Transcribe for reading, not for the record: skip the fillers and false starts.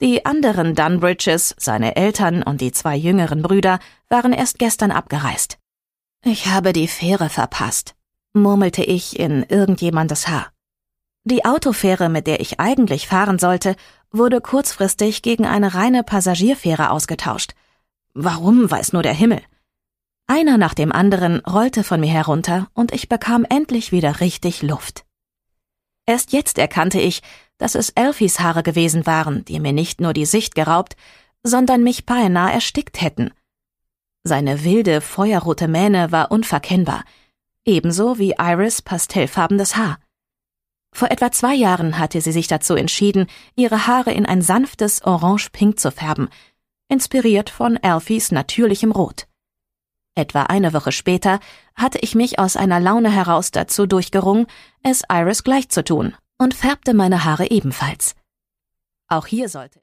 Die anderen Dunbridges, seine Eltern und die 2 jüngeren Brüder, waren erst gestern abgereist. »Ich habe die Fähre verpasst«, murmelte ich in irgendjemandes Haar. Die Autofähre, mit der ich eigentlich fahren sollte, wurde kurzfristig gegen eine reine Passagierfähre ausgetauscht. Warum, weiß nur der Himmel. Einer nach dem anderen rollte von mir herunter und ich bekam endlich wieder richtig Luft. Erst jetzt erkannte ich, dass es Alfies Haare gewesen waren, die mir nicht nur die Sicht geraubt, sondern mich beinahe erstickt hätten. Seine wilde, feuerrote Mähne war unverkennbar, ebenso wie Iris' pastellfarbenes Haar. Vor etwa 2 Jahren hatte sie sich dazu entschieden, ihre Haare in ein sanftes Orange-Pink zu färben, inspiriert von Alfies natürlichem Rot. Etwa eine Woche später hatte ich mich aus einer Laune heraus dazu durchgerungen, es Iris gleich zu tun und färbte meine Haare ebenfalls. Auch hier sollte